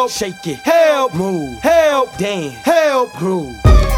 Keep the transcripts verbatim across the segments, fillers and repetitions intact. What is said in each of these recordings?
help, shake it, help, move, help, dance, help, groove.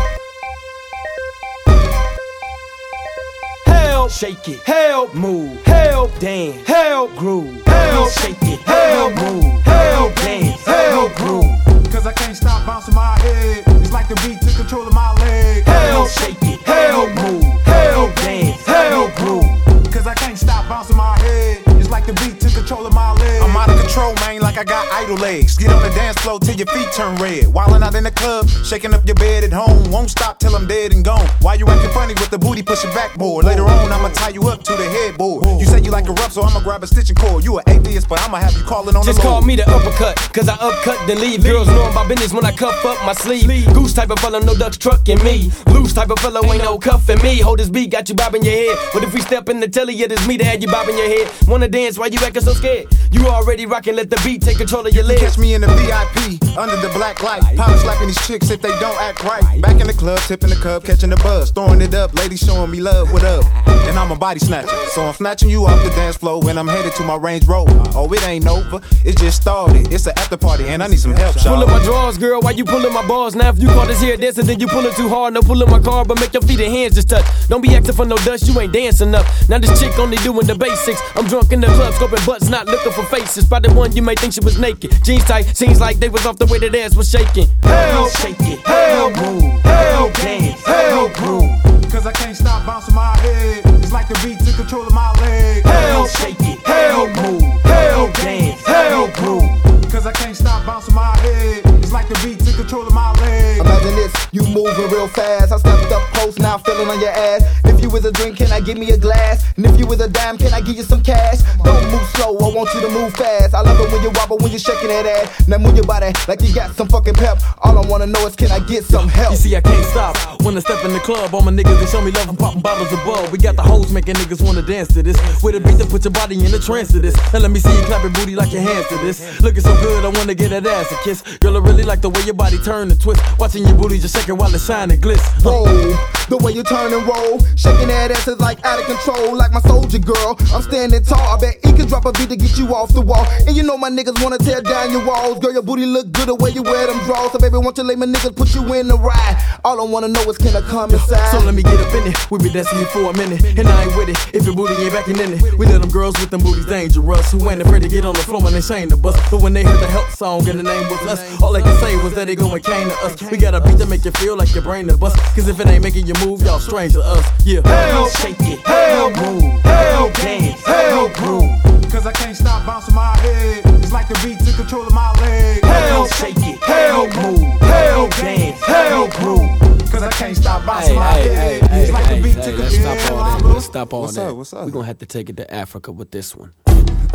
Help, shake it, help, move, help, dance, help, groove. Help, shake it, help, move, help, dance, help, groove. Cause I can't stop bouncing my head. It's like the beat took control of my leg. Help, shake it, help, move, help, dance, help, groove. Cause I can't stop bouncing my head. It's like the beat took control of my leg. I'm out of control, man, like I got idle legs. Get on the dance floor till your feet turn red. Wildin' out in the club, shaking up your bed at home. Won't stop till I'm dead and gone. Why you acting funny with the booty pushing backboard? Later on, I'ma tie you up to the headboard. You say you like a rough, so I'ma grab a stitching cord. You an atheist, but I'ma have you calling on Just the Lord. call me the uppercut, cause I upcut then leave. Girls know my business when I cuff up my sleeve. Goose type of fella, no ducks trucking me. Loose type of fella, ain't no cuffing me. Hold this beat, got you bobbing your head. What if we step in the telly, it is me to have you bobbing your head. Wanna dance, why you acting so scared? You already rockin', let the beat take control of your legs. Catch me in the V I P, under the black light. Power slapping these chicks if they don't act right. Back in the club, tipping the cup, catching the buzz. Throwing it up, ladies showing me love, what up? And I'm a body snatcher, so I'm snatching you off the dance floor when I'm headed to my Range Rover. Oh, it ain't over, it just started. It's an after party and I need some help, y'all. Pullin' my drawers, girl, why you pullin' my balls? Now if you caught this here dancing, then you pullin' too hard. No pullin' my car, but make your feet and hands just touch. Don't be acting for no dust, you ain't dancing up. Now this chick only doing the basics. I'm drunk in the club, scoping butts, not looking for faces. Spotted one, you may think she was naked. Jeans tight, seems like they was off the way that ass was shaking. Help, shake it, help, move, help, dance, help, groove. Cause I can't stop bouncing my head. It's like the beat took control of my leg. Help, shake it, help, move, help, dance, help, groove. Cause I can't stop bouncing my head. It's like the beat took control of my leg. Imagine this, you moving real fast. I stepped up close, now feeling on your ass. If you was a drink, can I give me a glass? And if you was a dime, can I give you some cash? Don't move slow, I want you to move fast. I love it when you wobble, when you're shaking that ass. Now move your body like you got some fucking pep. All I wanna know is can I get some help? You see I can't stop when I step in the club. All my niggas, they show me love and popping bottles of bug. We got the hoes making niggas wanna dance to this. With a beat that put your body in a trance to this. And let me see you clap your booty like your hands to this. Looking so good, I wanna get that ass a kiss. Girl, I really like the way your body turn and twist. Watching your booty just shaking while it shine and glitz. Roll, the way you turn and roll. Shaking that ass is like out of control, like my soldier girl. I'm standing tall, I bet he can drop a beat to get you off the wall. And you know my niggas wanna tear down your walls. Girl, your booty look good the way you wear them draws. So baby, won't you let my niggas put you in the ride? All I wanna know is can I come inside? So let me get up in it, we be dancing here for a minute. And I ain't with it, if your booty ain't backing in it. We let them girls with them booties dangerous. Who ain't afraid to get on the floor when they shame the bus. But when they heard the help song and the name was us, all they can say was that they go and came to us. We got a beat to make you feel like your brain to bust. Cause if it ain't making you move, y'all strange to us. Yeah. Help, shake it, help, move, help, dance, help, groove. Cause I can't stop bouncing my head. It's like the beat took control of my leg. Help, shake it, help, move, help, dance, help, groove. Cause I can't stop bouncing my Hey, head. hey, It's like hey, the beat hey, took let's control stop of all my that. leg. Let's stop all What's that. up? What's up? We're gonna have to take it to Africa with this one.